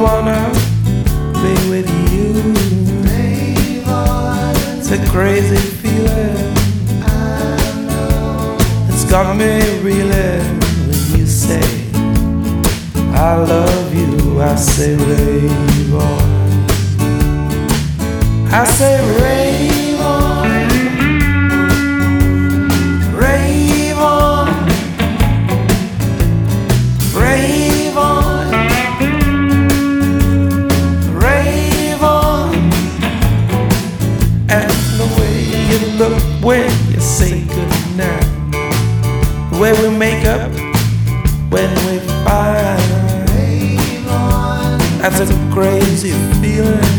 wanna be with you. It's a crazy feeling. It's got me reeling when you say I love you. I say rave on. I say rave on. Rave on. Rave on. Rave on. And the way you look when you say goodnight, the way we make up when we fight, that's a crazy feeling.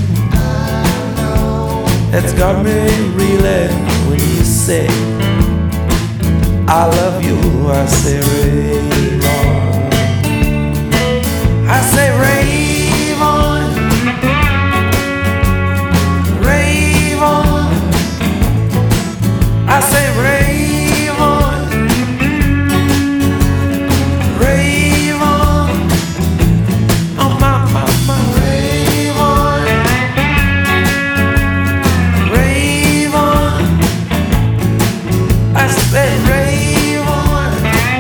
That's got me reeling when you say I love you. I say rave on. I say rave on. Rave on. I say rave on. Rave on. Oh my, rave on. Rave on. I say rave on.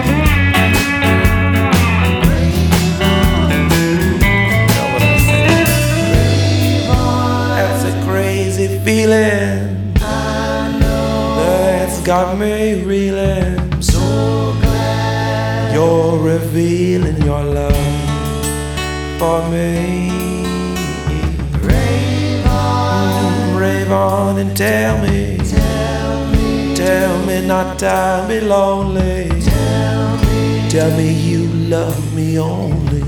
Know what I'm saying? Rave on. That's a crazy feeling. That's got me reeling. I'm so glad you're revealing your love for me. Rave on. Rave on and tell me, not I'll be lonely. Tell me you love me only.